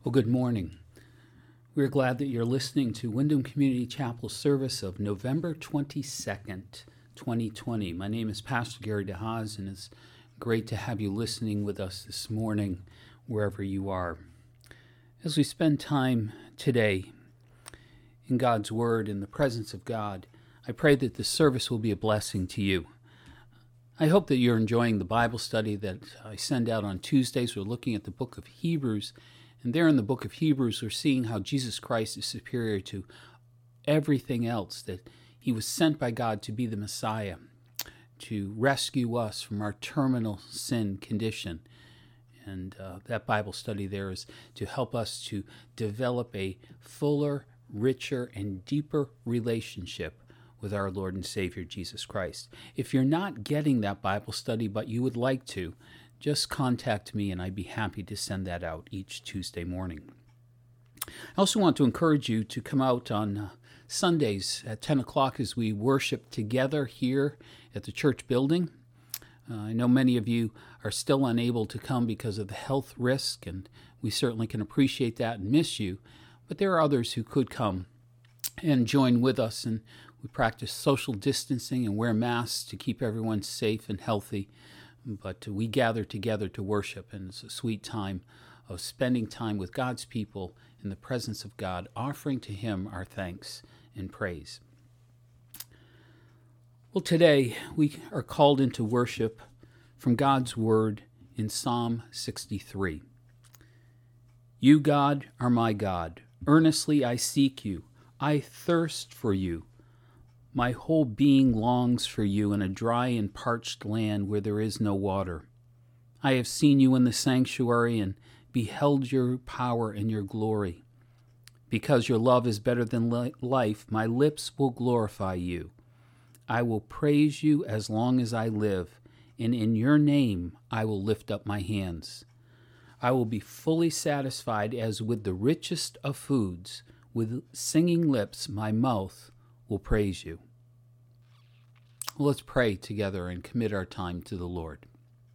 Well, good morning. We're glad that you're listening to Wyndham Community Chapel service of November 22nd, 2020. My name is Pastor Gary DeHaas, and it's great to have you listening with us this morning, wherever you are. As we spend time today in God's Word, in the presence of God, I pray that this service will be a blessing to you. I hope that you're enjoying the Bible study that I send out on Tuesdays. We're looking at the book of Hebrews. And there in the book of Hebrews, we're seeing how Jesus Christ is superior to everything else, that he was sent by God to be the Messiah, to rescue us from our terminal sin condition. And that Bible study there is to help us to develop a fuller, richer, and deeper relationship with our Lord and Savior, Jesus Christ. If you're not getting that Bible study, but you would like to, just contact me and I'd be happy to send that out each Tuesday morning. I also want to encourage you to come out on Sundays at 10 o'clock as we worship together here at the church building. I know many of you are still unable to come because of the health risk, and we certainly can appreciate that and miss you, but there are others who could come and join with us, and we practice social distancing and wear masks to keep everyone safe and healthy. But we gather together to worship, and it's a sweet time of spending time with God's people in the presence of God, offering to Him our thanks and praise. Well, today we are called into worship from God's Word in Psalm 63. You, God, are my God. Earnestly I seek you. I thirst for you. My whole being longs for you in a dry and parched land where there is no water. I have seen you in the sanctuary and beheld your power and your glory. Because your love is better than life, my lips will glorify you. I will praise you as long as I live, and in your name I will lift up my hands. I will be fully satisfied as with the richest of foods. With singing lips my mouth will praise you. Well, let's pray together and commit our time to the Lord.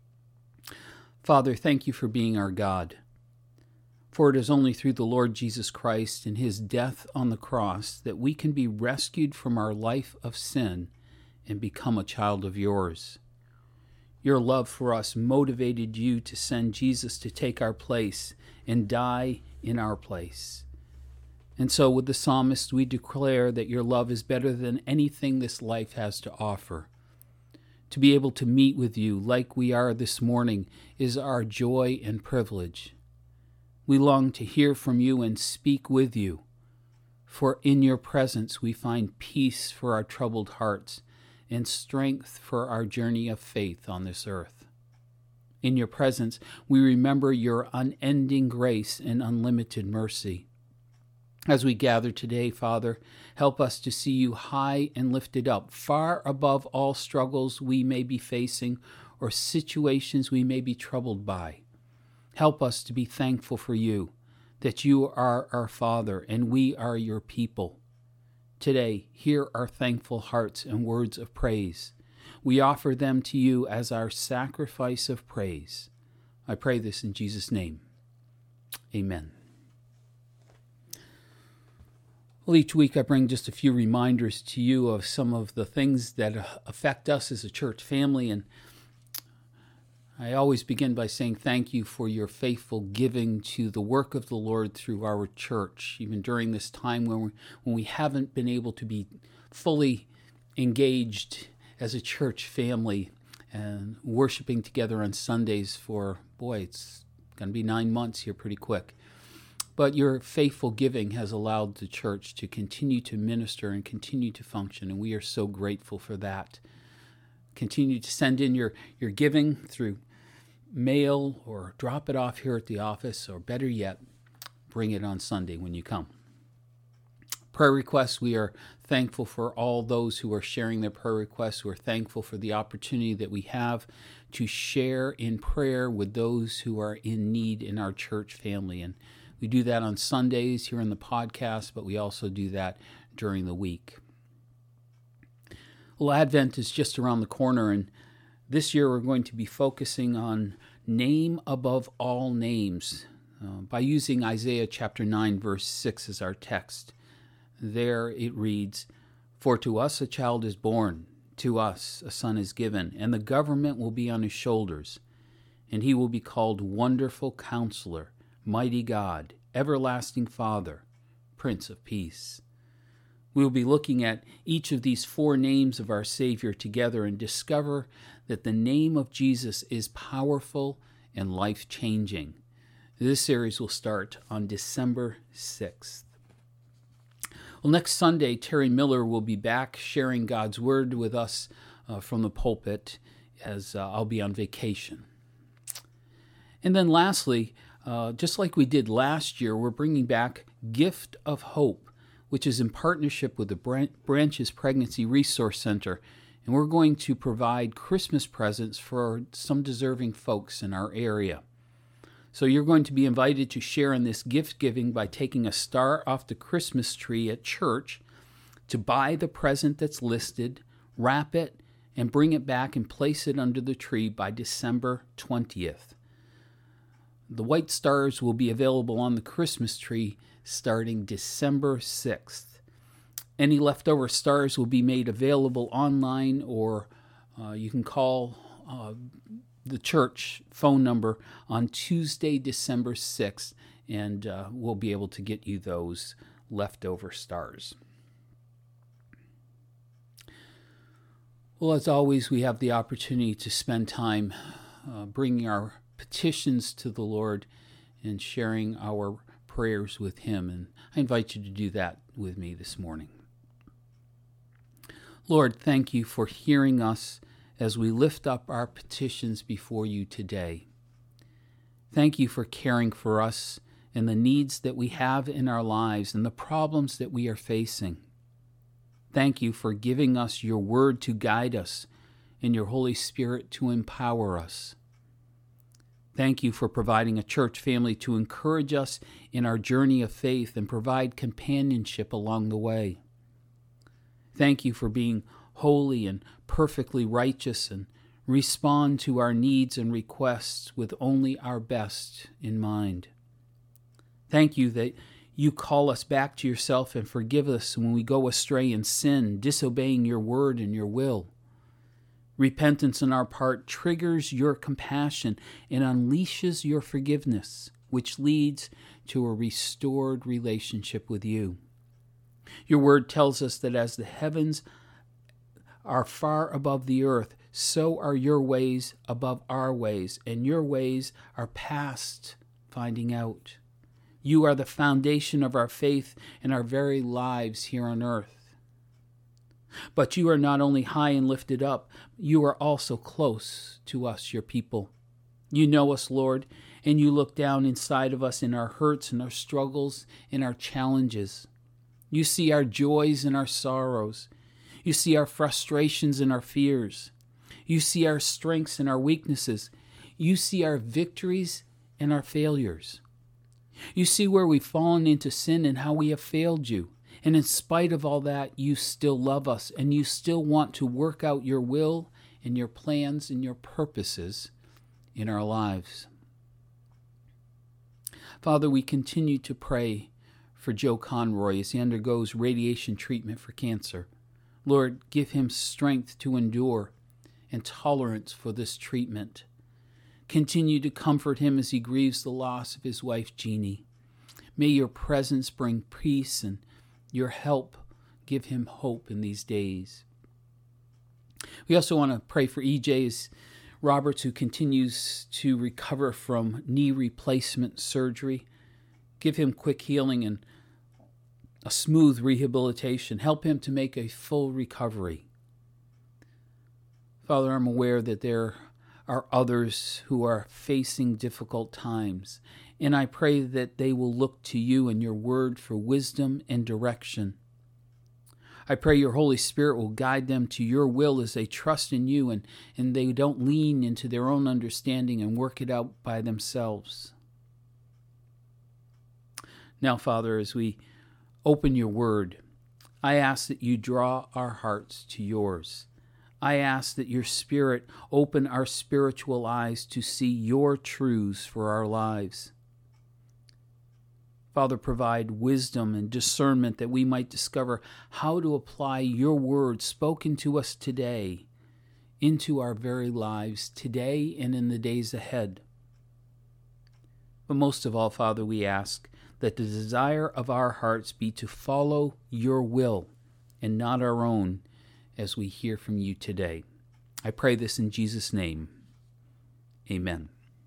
Father, thank you for being our God. For it is only through the Lord Jesus Christ and his death on the cross that we can be rescued from our life of sin and become a child of yours. Your love for us motivated you to send Jesus to take our place and die in our place. And so with the psalmist, we declare that your love is better than anything this life has to offer. To be able to meet with you like we are this morning is our joy and privilege. We long to hear from you and speak with you, for in your presence we find peace for our troubled hearts and strength for our journey of faith on this earth. In your presence we remember your unending grace and unlimited mercy. As we gather today, Father, help us to see you high and lifted up, far above all struggles we may be facing or situations we may be troubled by. Help us to be thankful for you, that you are our Father and we are your people. Today, hear our thankful hearts and words of praise. We offer them to you as our sacrifice of praise. I pray this in Jesus' name. Amen. Well, each week I bring just a few reminders to you of some of the things that affect us as a church family, and I always begin by saying thank you for your faithful giving to the work of the Lord through our church, even during this time when we haven't been able to be fully engaged as a church family and worshiping together on Sundays for, it's going to be 9 months here pretty quick. But your faithful giving has allowed the church to continue to minister and continue to function, and we are so grateful for that. Continue to send in your giving through mail or drop it off here at the office, or better yet, bring it on Sunday when you come. Prayer requests, we are thankful for all those who are sharing their prayer requests. We're thankful for the opportunity that we have to share in prayer with those who are in need in our church family. And we do that on Sundays here in the podcast, but we also do that during the week. Well, Advent is just around the corner, and this year we're going to be focusing on name above all names. by using Isaiah chapter 9, verse 6 as our text. There it reads, "For to us a child is born, to us a son is given, and the government will be on his shoulders, and he will be called Wonderful Counselor, Mighty God, Everlasting Father, Prince of Peace." We will be looking at each of these four names of our Savior together and discover that the name of Jesus is powerful and life-changing. This series will start on December 6th. Well, next Sunday, Terry Miller will be back sharing God's Word with us from the pulpit as I'll be on vacation. And then lastly, just like we did last year, we're bringing back Gift of Hope, which is in partnership with the Branches Pregnancy Resource Center. And we're going to provide Christmas presents for some deserving folks in our area. So you're going to be invited to share in this gift giving by taking a star off the Christmas tree at church, to buy the present that's listed, wrap it, and bring it back and place it under the tree by December 20th. The white stars will be available on the Christmas tree starting December 6th. Any leftover stars will be made available online, or you can call the church phone number on Tuesday, December 6th, and we'll be able to get you those leftover stars. Well, as always, we have the opportunity to spend time bringing our petitions to the Lord and sharing our prayers with Him, and I invite you to do that with me this morning. Lord, thank you for hearing us as we lift up our petitions before you today. Thank you for caring for us and the needs that we have in our lives and the problems that we are facing. Thank you for giving us your word to guide us and your Holy Spirit to empower us. Thank you for providing a church family to encourage us in our journey of faith and provide companionship along the way. Thank you for being holy and perfectly righteous and respond to our needs and requests with only our best in mind. Thank you that you call us back to yourself and forgive us when we go astray in sin, disobeying your word and your will. Repentance on our part triggers your compassion and unleashes your forgiveness, which leads to a restored relationship with you. Your word tells us that as the heavens are far above the earth, so are your ways above our ways, and your ways are past finding out. You are the foundation of our faith and our very lives here on earth. But you are not only high and lifted up, you are also close to us, your people. You know us, Lord, and you look down inside of us in our hurts and our struggles and our challenges. You see our joys and our sorrows. You see our frustrations and our fears. You see our strengths and our weaknesses. You see our victories and our failures. You see where we've fallen into sin and how we have failed you. And in spite of all that, you still love us and you still want to work out your will and your plans and your purposes in our lives. Father, we continue to pray for Joe Conroy as he undergoes radiation treatment for cancer. Lord, give him strength to endure and tolerance for this treatment. Continue to comfort him as he grieves the loss of his wife, Jeannie. May your presence bring peace and your help give him hope in these days. We also want to pray for E.J. Roberts, who continues to recover from knee replacement surgery. Give him quick healing and a smooth rehabilitation. Help him to make a full recovery. Father, I'm aware that there are others who are facing difficult times, and I pray that they will look to you and your word for wisdom and direction. I pray your Holy Spirit will guide them to your will as they trust in you and they don't lean into their own understanding and work it out by themselves. Now, Father, as we open your word, I ask that you draw our hearts to yours. I ask that your Spirit open our spiritual eyes to see your truths for our lives. Father, provide wisdom and discernment that we might discover how to apply your word spoken to us today into our very lives today and in the days ahead. But most of all, Father, we ask that the desire of our hearts be to follow your will and not our own as we hear from you today. I pray this in Jesus' name. Amen.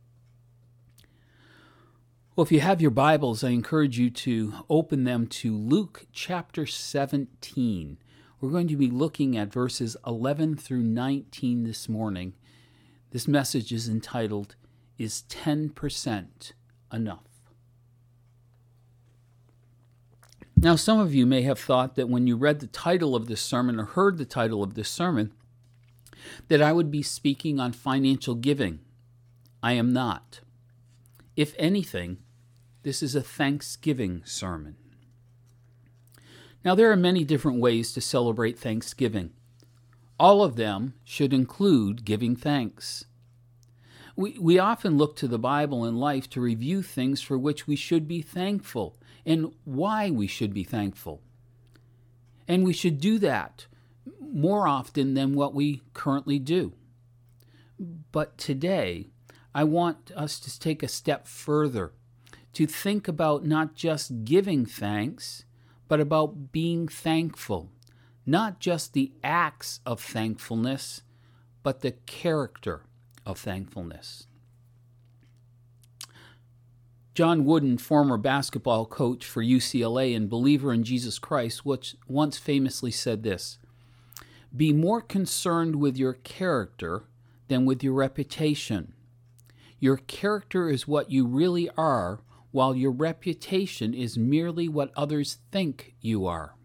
Well, if you have your Bibles, I encourage you to open them to Luke chapter 17. We're going to be looking at verses 11 through 19 this morning. This message is entitled, Is 10% Enough? Now, some of you may have thought that when you read the title of this sermon or heard the title of this sermon, that I would be speaking on financial giving. I am not. If anything, this is a Thanksgiving sermon. Now, there are many different ways to celebrate Thanksgiving. All of them should include giving thanks. We often look to the Bible and life to review things for which we should be thankful and why we should be thankful. And we should do that more often than what we currently do. But today, I want us to take a step further, to think about not just giving thanks, but about being thankful. Not just the acts of thankfulness, but the character of thankfulness. John Wooden, former basketball coach for UCLA and believer in Jesus Christ, once famously said this, "Be more concerned with your character than with your reputation. Your character is what you really are, while your reputation is merely what others think you are."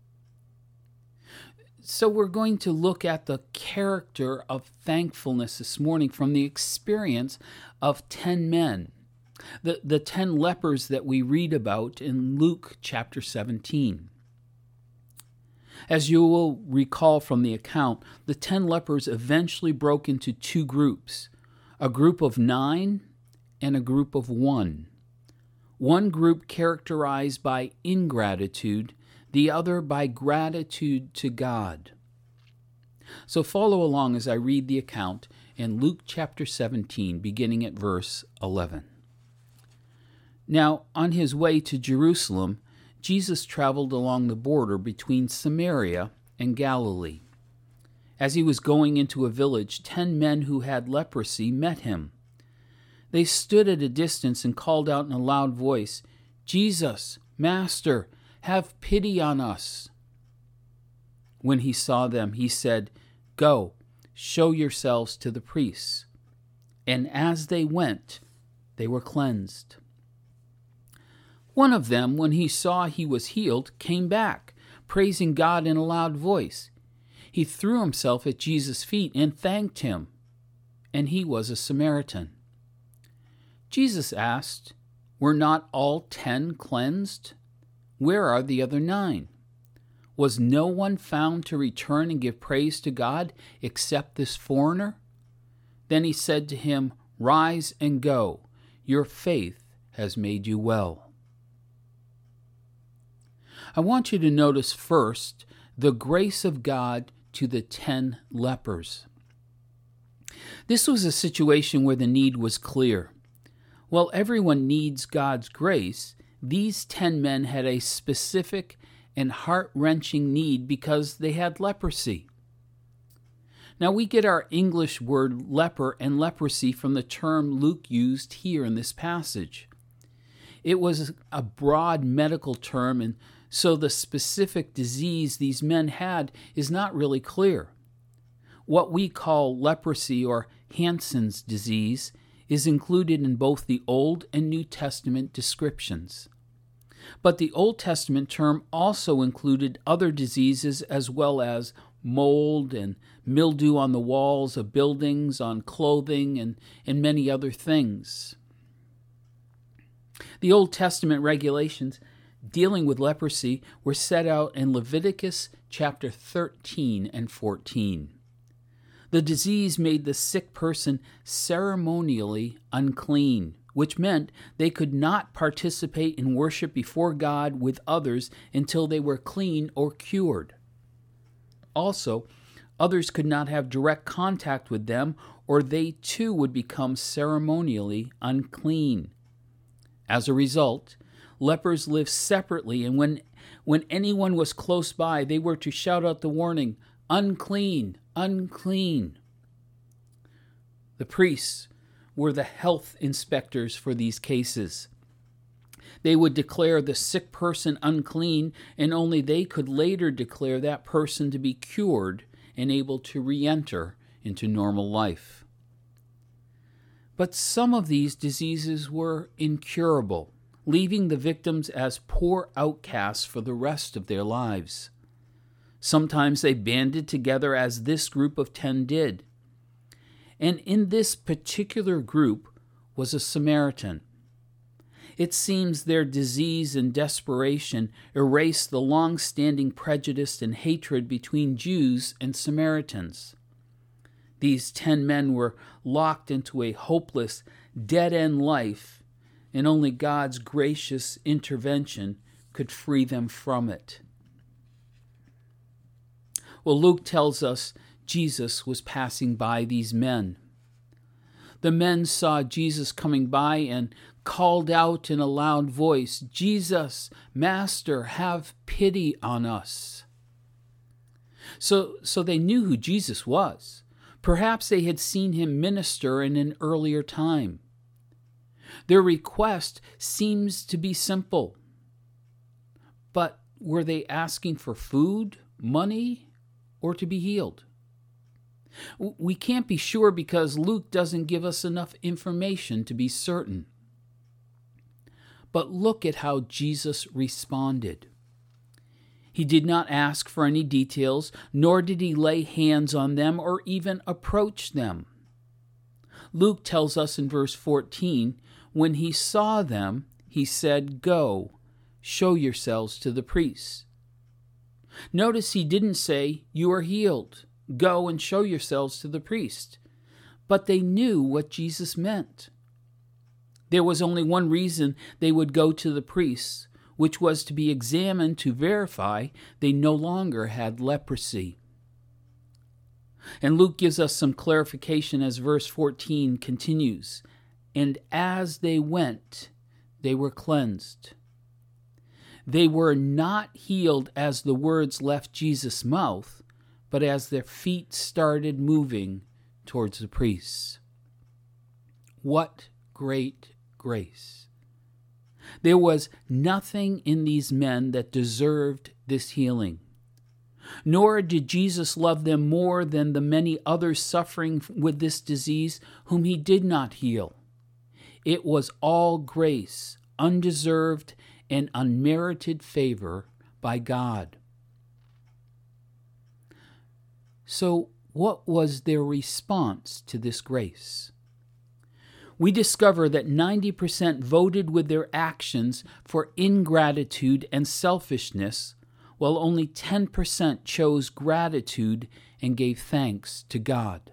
So we're going to look at the character of thankfulness this morning from the experience of 10 men, the 10 lepers that we read about in Luke chapter 17. As you will recall from the account, the 10 lepers eventually broke into two groups, a group of 9 and a group of 1. One group characterized by ingratitude, the other by gratitude to God. So follow along as I read the account in Luke chapter 17, beginning at verse 11. Now, on his way to Jerusalem, Jesus traveled along the border between Samaria and Galilee. As he was going into a village, 10 men who had leprosy met him. They stood at a distance and called out in a loud voice, "Jesus, Master, have pity on us." When he saw them, he said, "Go, show yourselves to the priests." And as they went, they were cleansed. One of them, when he saw he was healed, came back, praising God in a loud voice. He threw himself at Jesus' feet and thanked him, and he was a Samaritan. Jesus asked, "Were not all 10 cleansed? Where are the other 9? Was no one found to return and give praise to God except this foreigner?" Then he said to him, "Rise and go. Your faith has made you well." I want you to notice first the grace of God to the 10 lepers. This was a situation where the need was clear. While everyone needs God's grace, these 10 men had a specific and heart-wrenching need because they had leprosy. Now, we get our English word leper and leprosy from the term Luke used here in this passage. It was a broad medical term, and so the specific disease these men had is not really clear. What we call leprosy or Hansen's disease is included in both the Old and New Testament descriptions. But the Old Testament term also included other diseases as well as mold and mildew on the walls of buildings, on clothing, and many other things. The Old Testament regulations dealing with leprosy were set out in Leviticus chapter 13 and 14. The disease made the sick person ceremonially unclean, which meant they could not participate in worship before God with others until they were clean or cured. Also, others could not have direct contact with them, or they too would become ceremonially unclean. As a result, lepers lived separately, and when anyone was close by, they were to shout out the warning, "Unclean, unclean." The priests were the health inspectors for these cases. They would declare the sick person unclean, and only they could later declare that person to be cured and able to re-enter into normal life. But some of these diseases were incurable, leaving the victims as poor outcasts for the rest of their lives. Sometimes they banded together as this group of 10 did. And in this particular group was a Samaritan. It seems their disease and desperation erased the long-standing prejudice and hatred between Jews and Samaritans. These 10 men were locked into a hopeless, dead-end life, and only God's gracious intervention could free them from it. Well, Luke tells us Jesus was passing by these men. The men saw Jesus coming by and called out in a loud voice, "Jesus, Master, have pity on us." So they knew who Jesus was. Perhaps they had seen him minister in an earlier time. Their request seems to be simple. But were they asking for food, money, or to be healed? We can't be sure because Luke doesn't give us enough information to be certain. But look at how Jesus responded. He did not ask for any details, nor did he lay hands on them or even approach them. Luke tells us in verse 14, when he saw them, he said, "Go, show yourselves to the priests." Notice he didn't say, "You are healed. Go and show yourselves to the priest." But they knew what Jesus meant. There was only one reason they would go to the priests, which was to be examined to verify they no longer had leprosy. And Luke gives us some clarification as verse 14 continues. And as they went, they were cleansed. They were not healed as the words left Jesus' mouth, but as their feet started moving towards the priests. What great grace! There was nothing in these men that deserved this healing. Nor did Jesus love them more than the many others suffering with this disease whom he did not heal. It was all grace, undeserved and unmerited favor by God. So, what was their response to this grace? We discover that 90% voted with their actions for ingratitude and selfishness, while only 10% chose gratitude and gave thanks to God.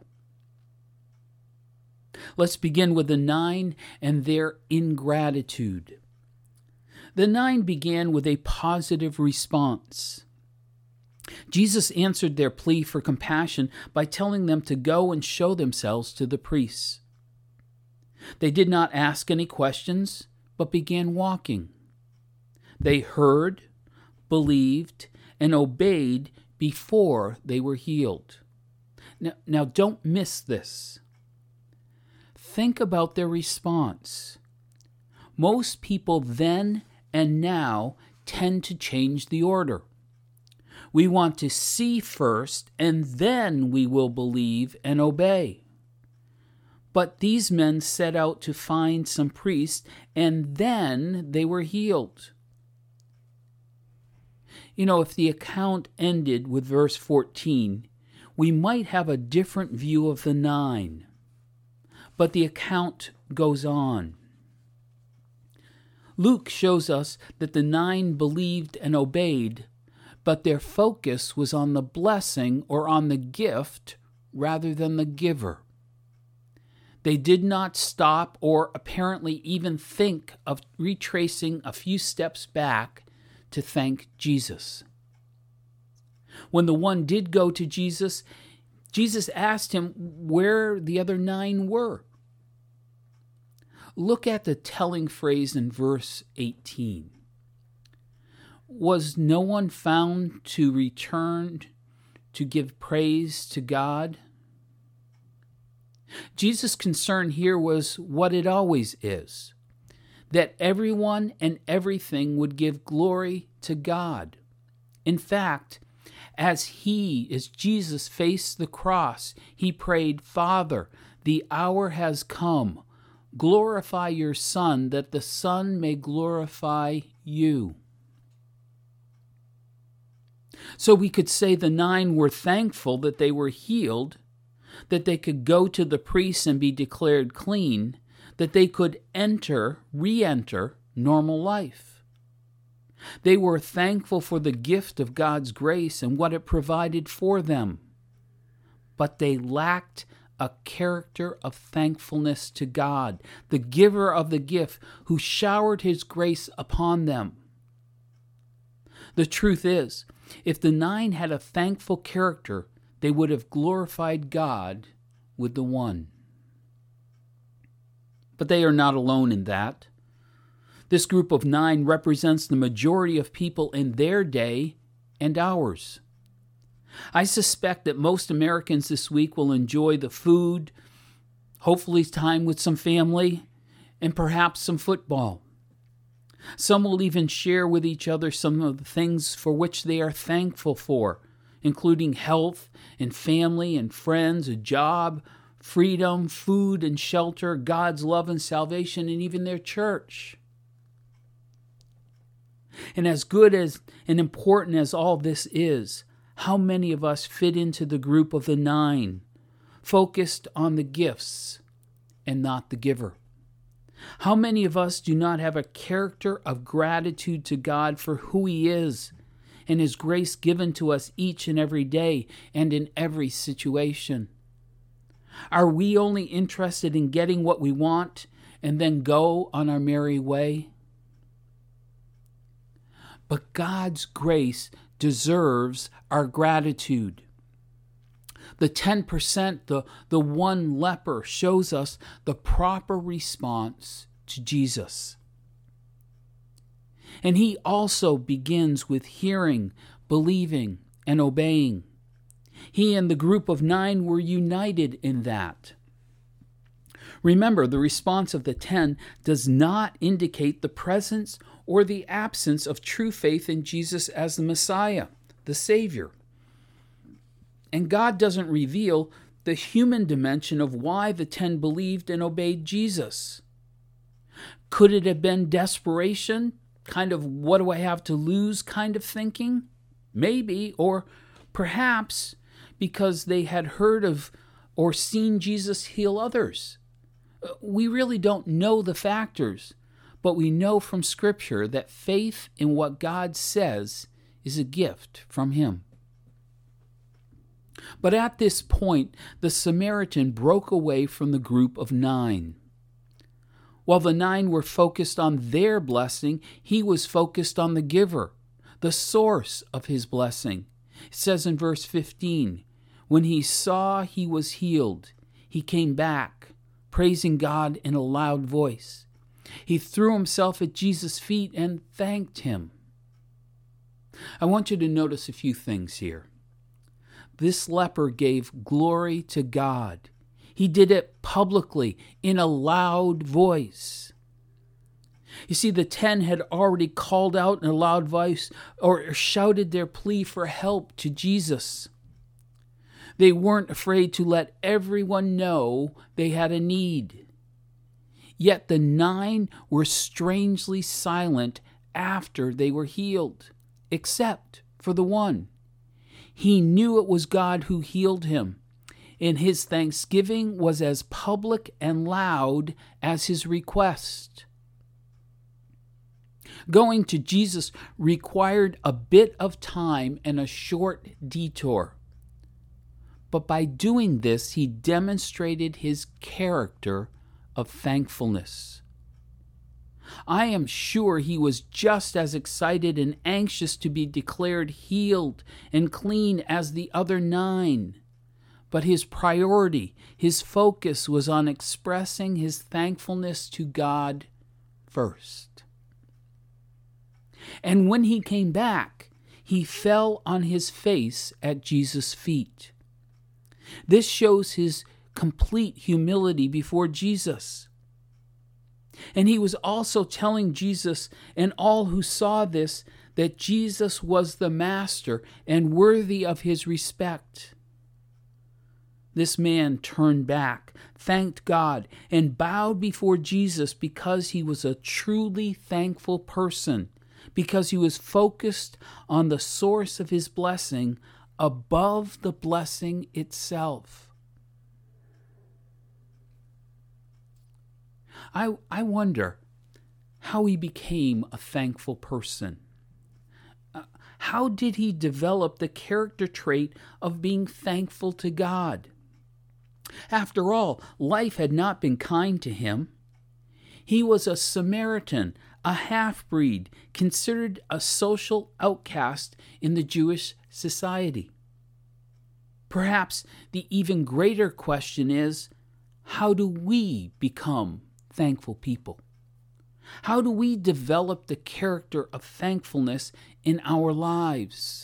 Let's begin with the 9 and their ingratitude. The 9 began with a positive response. Jesus answered their plea for compassion by telling them to go and show themselves to the priests. They did not ask any questions, but began walking. They heard, believed, and obeyed before they were healed. Now don't miss this. Think about their response. Most people then and now tend to change the order. We want to see first, and then we will believe and obey. But these men set out to find some priests, and then they were healed. If the account ended with verse 14, we might have a different view of the 9. But the account goes on. Luke shows us that the 9 believed and obeyed, but their focus was on the blessing or on the gift rather than the giver. They did not stop or apparently even think of retracing a few steps back to thank Jesus. When the one did go to Jesus, Jesus asked him where the other 9 were. Look at the telling phrase in verse 18. Was no one found to return to give praise to God? Jesus' concern here was what it always is, that everyone and everything would give glory to God. In fact, as Jesus faced the cross, he prayed, "Father, the hour has come. Glorify your Son, that the Son may glorify you." So we could say the 9 were thankful that they were healed, that they could go to the priest and be declared clean, that they could re-enter normal life. They were thankful for the gift of God's grace and what it provided for them. But they lacked a character of thankfulness to God, the giver of the gift, who showered his grace upon them. The truth is, if the 9 had a thankful character, they would have glorified God with the one. But they are not alone in that. This group of 9 represents the majority of people in their day and ours. I suspect that most Americans this week will enjoy the food, hopefully time with some family, and perhaps some football. Some will even share with each other some of the things for which they are thankful for, including health and family and friends, a job, freedom, food and shelter, God's love and salvation, and even their church. And as good as and important as all this is, how many of us fit into the group of the 9, focused on the gifts and not the giver? How many of us do not have a character of gratitude to God for who He is and His grace given to us each and every day and in every situation? Are we only interested in getting what we want and then go on our merry way? But God's grace deserves our gratitude. The 10%, the one leper, shows us the proper response to Jesus. And he also begins with hearing, believing, and obeying. He and the group of 9 were united in that. Remember, the response of the 10 does not indicate the presence or the absence of true faith in Jesus as the Messiah, the Savior. And God doesn't reveal the human dimension of why the 10 believed and obeyed Jesus. Could it have been desperation? Kind of, what do I have to lose kind of thinking? Maybe, or perhaps because they had heard of or seen Jesus heal others. We really don't know the factors, but we know from Scripture that faith in what God says is a gift from Him. But at this point, the Samaritan broke away from the group of 9. While the 9 were focused on their blessing, he was focused on the giver, the source of his blessing. It says in verse 15, when he saw he was healed, he came back, praising God in a loud voice. He threw himself at Jesus' feet and thanked him. I want you to notice a few things here. This leper gave glory to God. He did it publicly in a loud voice. You see, the 10 had already called out in a loud voice or shouted their plea for help to Jesus. They weren't afraid to let everyone know they had a need. Yet the 9 were strangely silent after they were healed, except for the one. He knew it was God who healed him, and his thanksgiving was as public and loud as his request. Going to Jesus required a bit of time and a short detour. but by doing this, he demonstrated his character of thankfulness. I am sure he was just as excited and anxious to be declared healed and clean as the other 9. But his priority, his focus was on expressing his thankfulness to God first. And when he came back, he fell on his face at Jesus' feet. This shows his complete humility before Jesus. And he was also telling Jesus and all who saw this that Jesus was the master and worthy of his respect. This man turned back, thanked God, and bowed before Jesus because he was a truly thankful person, because he was focused on the source of his blessing above the blessing itself. I wonder how he became a thankful person. How did he develop the character trait of being thankful to God? After all, life had not been kind to him. He was a Samaritan, a half-breed, considered a social outcast in the Jewish society. Perhaps the even greater question is, how do we become thankful people? How do we develop the character of thankfulness in our lives?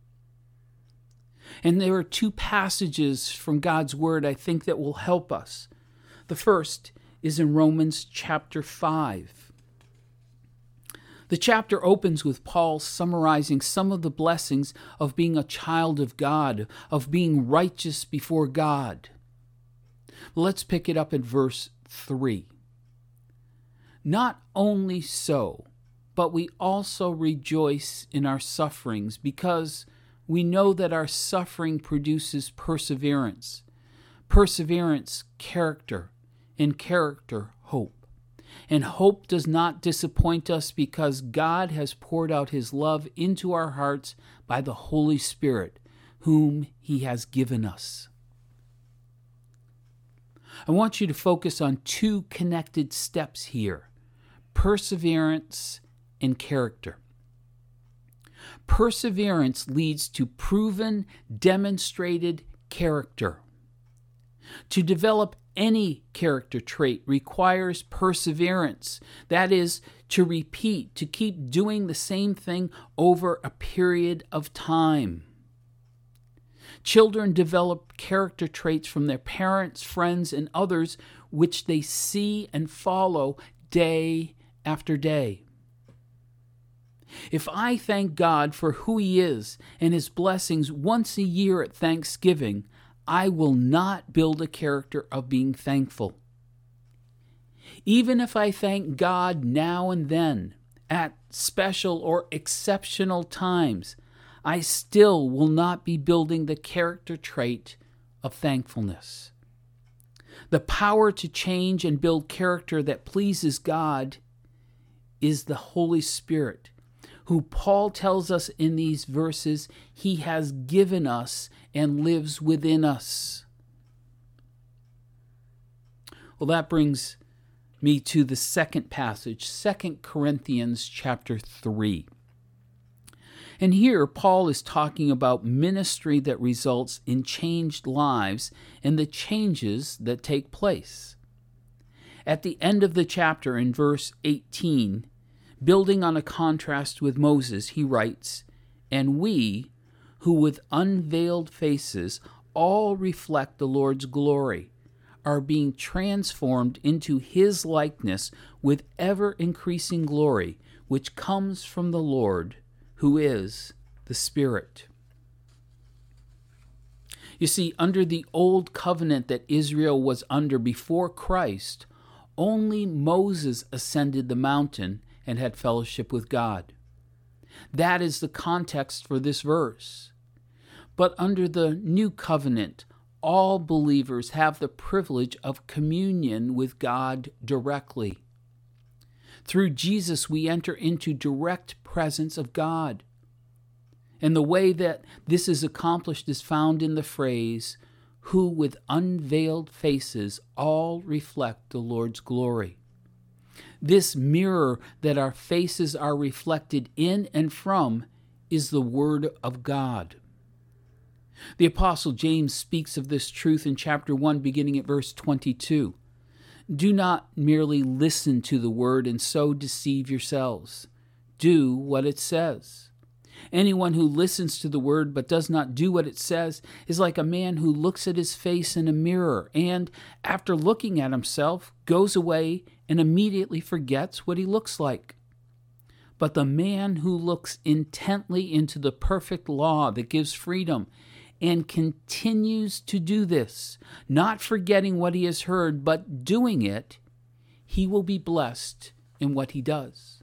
And there are 2 passages from God's Word I think that will help us. The first is in Romans chapter 5. The chapter opens with Paul summarizing some of the blessings of being a child of God, of being righteous before God. Let's pick it up at verse 3. Not only so, but we also rejoice in our sufferings, because we know that our suffering produces perseverance. Perseverance, character, and character, hope. And hope does not disappoint us because God has poured out his love into our hearts by the Holy Spirit, whom he has given us. I want you to focus on 2 connected steps here: perseverance and character. Perseverance leads to proven, demonstrated character. To develop any character trait requires perseverance. That is, to repeat, to keep doing the same thing over a period of time. Children develop character traits from their parents, friends, and others, which they see and follow day after day. If I thank God for who he is and his blessings once a year at Thanksgiving, I will not build a character of being thankful. Even if I thank God now and then, at special or exceptional times, I still will not be building the character trait of thankfulness. The power to change and build character that pleases God is the Holy Spirit, who Paul tells us in these verses he has given us and lives within us. Well, that brings me to the second passage, 2 Corinthians chapter 3. And here Paul is talking about ministry that results in changed lives and the changes that take place. At the end of the chapter, in verse 18, building on a contrast with Moses, he writes, "And we, who with unveiled faces all reflect the Lord's glory, are being transformed into his likeness with ever-increasing glory, which comes from the Lord, who is the Spirit." You see, under the old covenant that Israel was under before Christ, only Moses ascended the mountain and had fellowship with God. That is the context for this verse. But under the new covenant, all believers have the privilege of communion with God directly. Through Jesus, we enter into direct presence of God. And the way that this is accomplished is found in the phrase, who with unveiled faces all reflect the Lord's glory. This mirror that our faces are reflected in and from is the Word of God. The Apostle James speaks of this truth in chapter 1, beginning at verse 22. Do not merely listen to the Word and so deceive yourselves. Do what it says. Anyone who listens to the Word but does not do what it says is like a man who looks at his face in a mirror and, after looking at himself, goes away and immediately forgets what he looks like. But the man who looks intently into the perfect law that gives freedom and continues to do this, not forgetting what he has heard, but doing it, he will be blessed in what he does.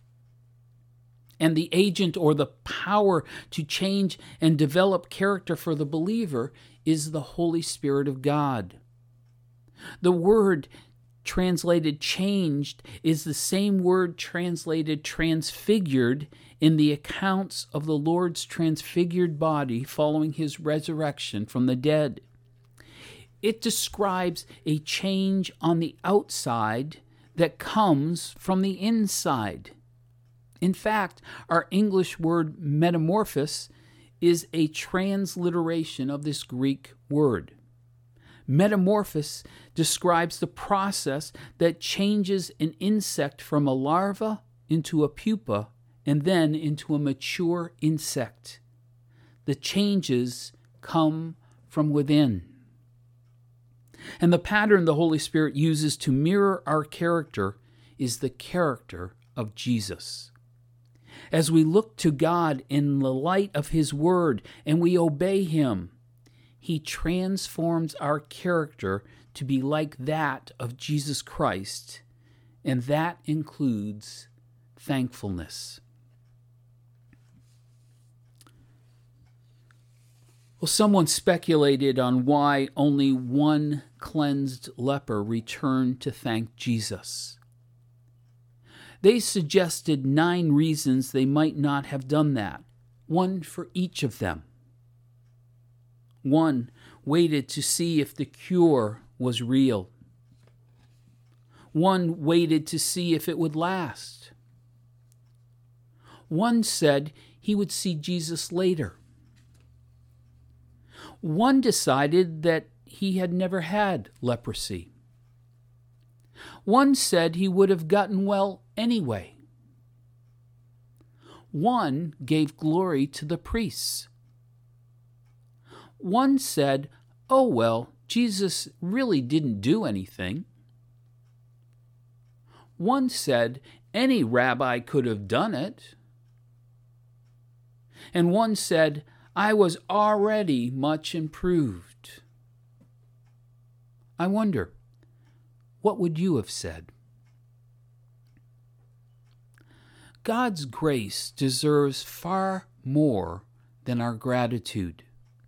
And the agent or the power to change and develop character for the believer is the Holy Spirit of God. The word translated changed is the same word translated transfigured in the accounts of the Lord's transfigured body following his resurrection from the dead. It describes a change on the outside that comes from the inside. In fact, our English word metamorphosis is a transliteration of this Greek word. Metamorphosis describes the process that changes an insect from a larva into a pupa and then into a mature insect. The changes come from within. And the pattern the Holy Spirit uses to mirror our character is the character of Jesus. As we look to God in the light of His Word and we obey Him, He transforms our character to be like that of Jesus Christ, and that includes thankfulness. Well, someone speculated on why only one cleansed leper returned to thank Jesus. They suggested 9 reasons they might not have done that, one for each of them. 1 waited to see if the cure was real. 1 waited to see if it would last. 1 said he would see Jesus later. 1 decided that he had never had leprosy. 1 said he would have gotten well anyway. 1 gave glory to the priests. 1 said, oh well, Jesus really didn't do anything. 1 said, any rabbi could have done it. And 1 said, I was already much improved. I wonder, what would you have said? God's grace deserves far more than our gratitude.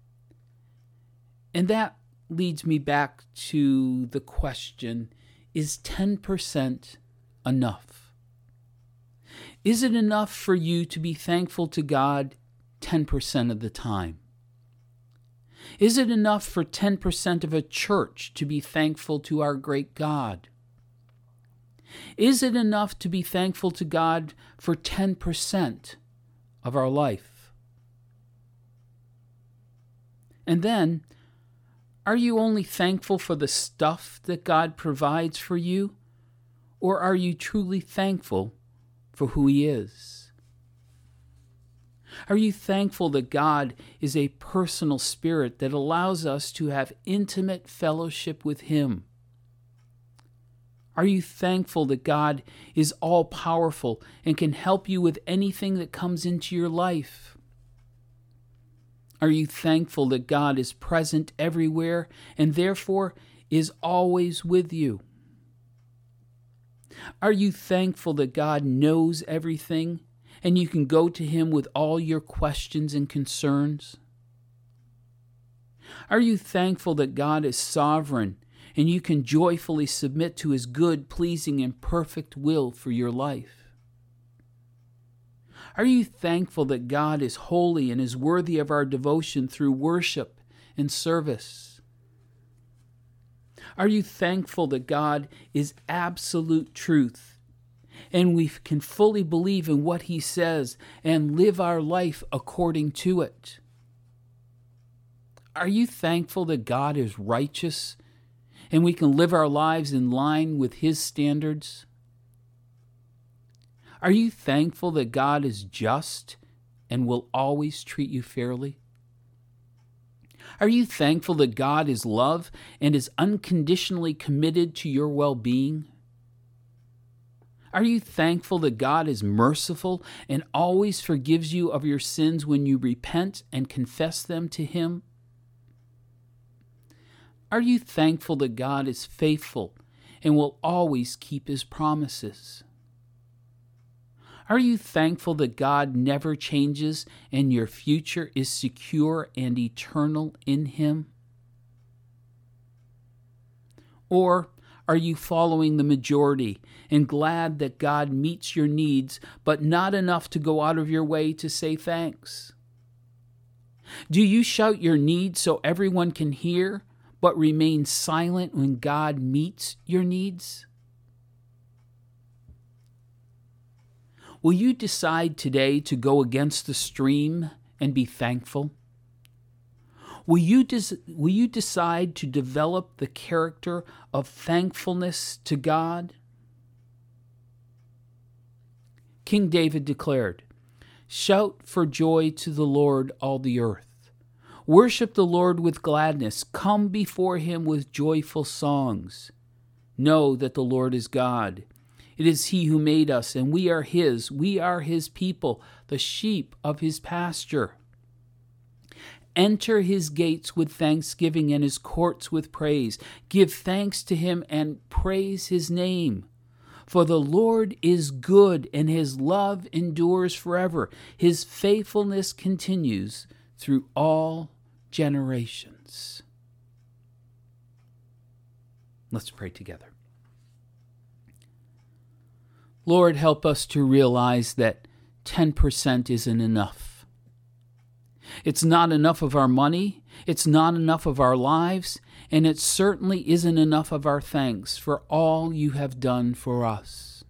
And that leads me back to the question, is 10% enough? Is it enough for you to be thankful to God 10% of the time? Is it enough for 10% of a church to be thankful to our great God? Is it enough to be thankful to God for 10% of our life? And then, are you only thankful for the stuff that God provides for you? Or are you truly thankful for who He is? Are you thankful that God is a personal spirit that allows us to have intimate fellowship with Him? Are you thankful that God is all-powerful and can help you with anything that comes into your life? Are you thankful that God is present everywhere and therefore is always with you? Are you thankful that God knows everything and you can go to Him with all your questions and concerns? Are you thankful that God is sovereign and you can joyfully submit to His good, pleasing, and perfect will for your life? Are you thankful that God is holy and is worthy of our devotion through worship and service? Are you thankful that God is absolute truth and we can fully believe in what He says and live our life according to it? Are you thankful that God is righteous and we can live our lives in line with His standards? Are you thankful that God is just and will always treat you fairly? Are you thankful that God is love and is unconditionally committed to your well-being? Are you thankful that God is merciful and always forgives you of your sins when you repent and confess them to Him? Are you thankful that God is faithful and will always keep His promises? Are you thankful that God never changes and your future is secure and eternal in Him? Or are you following the majority and glad that God meets your needs, but not enough to go out of your way to say thanks? Do you shout your needs so everyone can hear, but remain silent when God meets your needs? Will you decide today to go against the stream and be thankful? Will you decide to develop the character of thankfulness to God? King David declared, "Shout for joy to the Lord, all the earth. Worship the Lord with gladness. Come before Him with joyful songs. Know that the Lord is God. It is He who made us, and we are His. We are His people, the sheep of His pasture. Enter His gates with thanksgiving and His courts with praise. Give thanks to Him and praise His name. For the Lord is good, and His love endures forever. His faithfulness continues through all generations." Let's pray together. Lord, help us to realize that 10% isn't enough. It's not enough of our money, it's not enough of our lives, and it certainly isn't enough of our thanks for all you have done for us.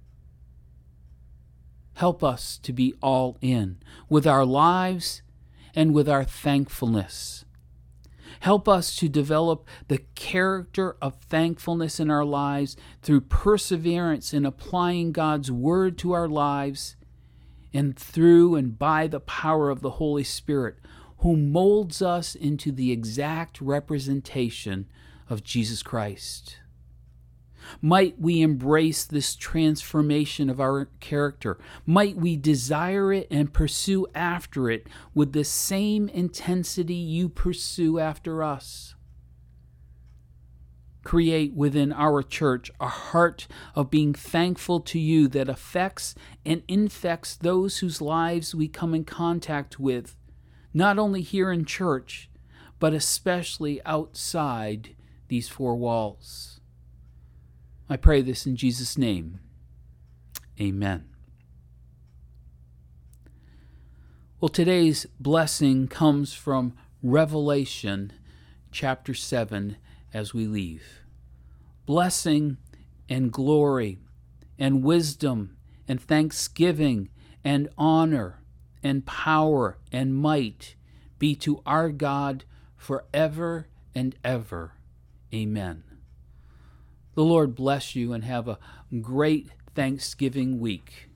Help us to be all in with our lives and with our thankfulness. Help us to develop the character of thankfulness in our lives through perseverance in applying God's Word to our lives and through and by the power of the Holy Spirit, who molds us into the exact representation of Jesus Christ. Might we embrace this transformation of our character. Might we desire it and pursue after it with the same intensity you pursue after us. Create within our church a heart of being thankful to you that affects and infects those whose lives we come in contact with, not only here in church, but especially outside these four walls. I pray this in Jesus' name. Amen. Well, today's blessing comes from Revelation chapter 7 as we leave. Blessing and glory and wisdom and thanksgiving and honor and power and might be to our God forever and ever. Amen. The Lord bless you and have a great Thanksgiving week.